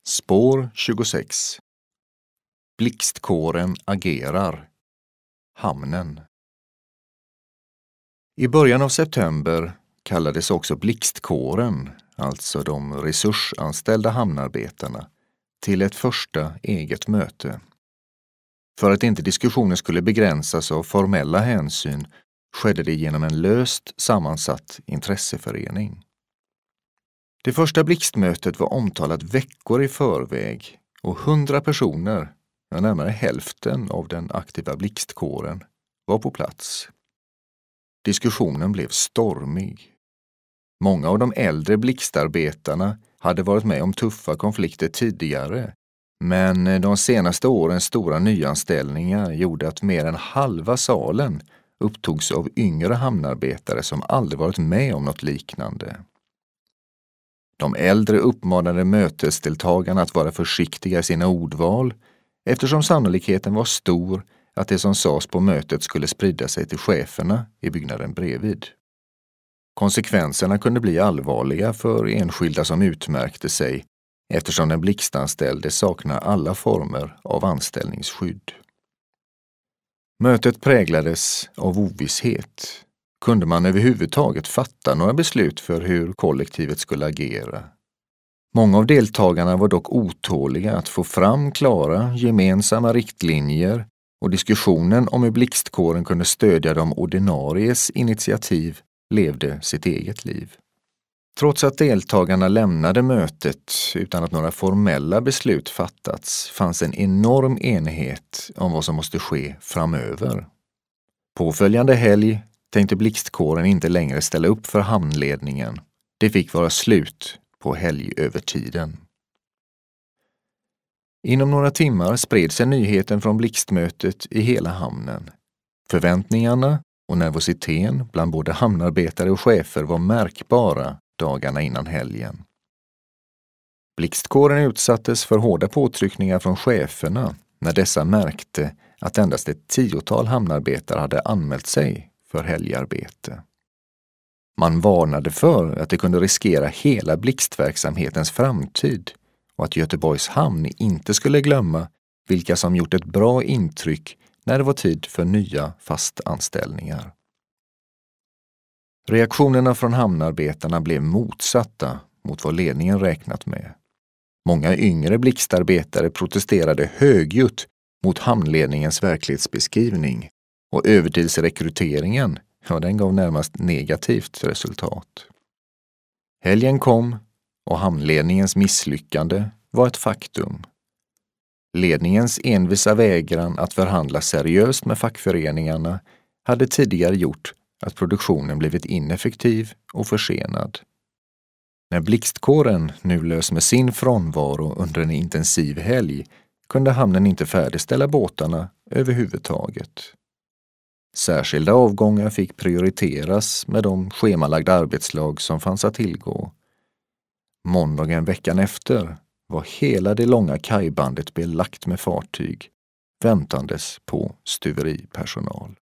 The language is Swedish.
Spår 26. Blixtkåren agerar. Hamnen. I början av september kallades också blixtkåren, alltså de resursanställda hamnarbetarna, till ett första eget möte. För att inte diskussionen skulle begränsas av formella hänsyn skedde det genom en löst sammansatt intresseförening. Det första blixtmötet var omtalat veckor i förväg och 100 personer, närmare hälften av den aktiva blixtkåren, var på plats. Diskussionen blev stormig. Många av de äldre blixtarbetarna hade varit med om tuffa konflikter tidigare, men de senaste årens stora nyanställningar gjorde att mer än halva salen upptogs av yngre hamnarbetare som aldrig varit med om något liknande. De äldre uppmanade mötesdeltagarna att vara försiktiga i sina ordval, eftersom sannolikheten var stor att det som sades på mötet skulle sprida sig till cheferna i byggnaden bredvid. Konsekvenserna kunde bli allvarliga för enskilda som utmärkte sig, eftersom den blixtanställde saknar alla former av anställningsskydd. Mötet präglades av ovisshet. Kunde man överhuvudtaget fatta några beslut för hur kollektivet skulle agera? Många av deltagarna var dock otåliga att få fram klara, gemensamma riktlinjer, och diskussionen om hur blixtkåren kunde stödja de ordinaries initiativ levde sitt eget liv. Trots att deltagarna lämnade mötet utan att några formella beslut fattats fanns en enorm enighet om vad som måste ske framöver. Påföljande helg tänkte blixtkåren inte längre ställa upp för hamnledningen. Det fick vara slut på helgövertiden. Inom några timmar spred sig nyheten från blixtmötet i hela hamnen. Förväntningarna och nervositeten bland både hamnarbetare och chefer var märkbara dagarna innan helgen. Blixtkåren utsattes för hårda påtryckningar från cheferna när dessa märkte att endast ett 10-tal hamnarbetare hade anmält sig för helgarbete. Man varnade för att det kunde riskera hela blixtverksamhetens framtid och att Göteborgs hamn inte skulle glömma vilka som gjort ett bra intryck när det var tid för nya fastanställningar. Reaktionerna från hamnarbetarna blev motsatta mot vad ledningen räknat med. Många yngre blixtarbetare protesterade högljutt mot hamnledningens verklighetsbeskrivning, och övertidsrekryteringen, den gav närmast negativt resultat. Helgen kom och hamnledningens misslyckande var ett faktum. Ledningens envisa vägran att förhandla seriöst med fackföreningarna hade tidigare gjort att produktionen blivit ineffektiv och försenad. När blixtkåren nu lös med sin frånvaro under en intensiv helg kunde hamnen inte färdigställa båtarna överhuvudtaget. Särskilda avgångar fick prioriteras med de schemalagda arbetslag som fanns att tillgå. Måndagen veckan efter var hela det långa kajbandet belagt med fartyg, väntandes på stuveripersonal.